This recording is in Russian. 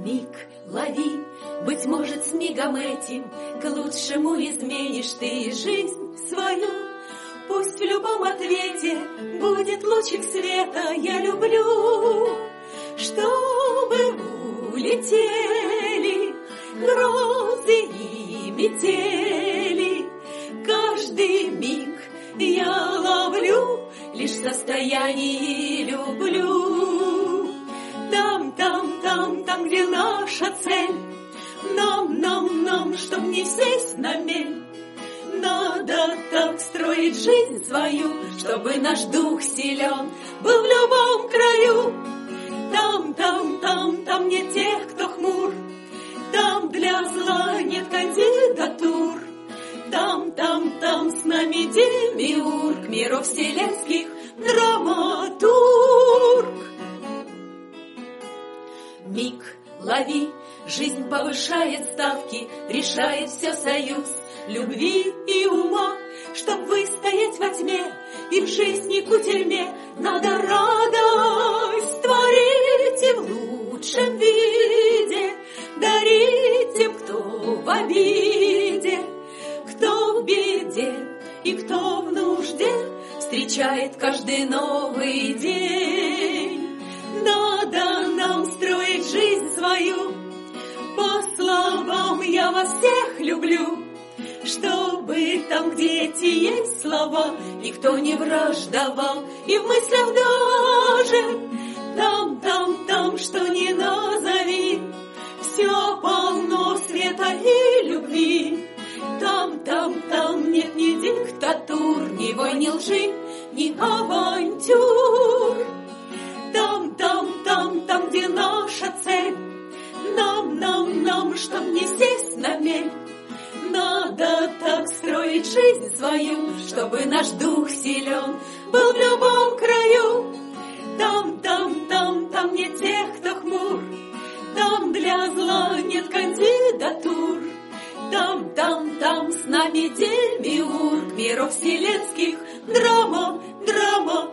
Миг лови, быть может, с мигом этим к лучшему изменишь ты жизнь свою. Пусть в любом ответе будет лучик света. Я люблю, чтобы улетели грозы и метели. Каждый миг я ловлю лишь в состоянии люблю. Там, где наша цель, нам, чтоб не сесть на мель. Надо так строить жизнь свою, чтобы наш дух силен был в любом краю. Там нет тех, кто хмур, там для зла нет кандидатур. Там с нами демиург миров вселенских драматург. Миг лови, жизнь повышает ставки, решает все союз любви и ума. Чтоб выстоять во тьме и в жизни кутерьме, надо радость творить и в лучшем виде дарить тем, кто в обиде, кто в беде и кто в нужде встречает каждый новый день. Надо нам строить жизнь свою, по словам я вас всех люблю, чтобы там, где эти есть слова, никто не враждовал, и в мыслях даже там, что не назови, все полно света и любви. Там нет ни диктатур, ни войн, ни лжи, ни авантюр. Там, где наша цель, нам, чтоб не сесть на мель. Надо так строить жизнь свою, чтобы наш дух силен был в любом краю. Там нет тех, кто хмур, там для зла нет кандидатур. Там с нами демиург миров вселенских драма.